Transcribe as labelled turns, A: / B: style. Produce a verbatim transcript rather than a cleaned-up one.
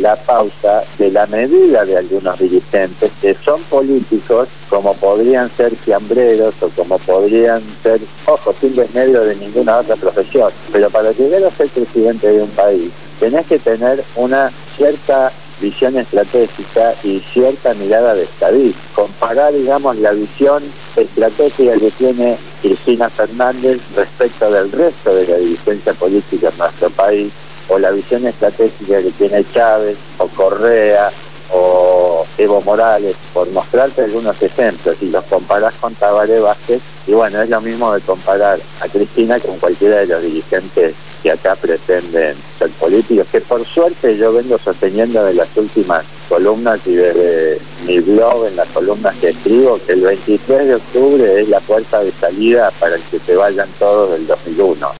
A: la pauta de la medida de algunos dirigentes que son políticos, como podrían ser fiambreros o como podrían ser, ojo, sin desmedio de ninguna otra profesión, pero para llegar a ser presidente de un país tenés que tener una cierta visión estratégica y cierta mirada de estadista. Comparar, digamos, la visión estratégica que tiene Cristina Fernández respecto del resto de la dirigencia política en nuestro país, o la visión estratégica que tiene Chávez, o Correa, o Evo Morales, por mostrarte algunos ejemplos, y los comparás con Tabaré Vázquez, y bueno, es lo mismo de comparar a Cristina con cualquiera de los dirigentes que acá pretenden ser políticos, que por suerte yo vengo sosteniendo de las últimas columnas y desde mi blog, en las columnas que escribo, que el veintitrés de octubre es la puerta de salida para que se vayan todos del dos mil uno.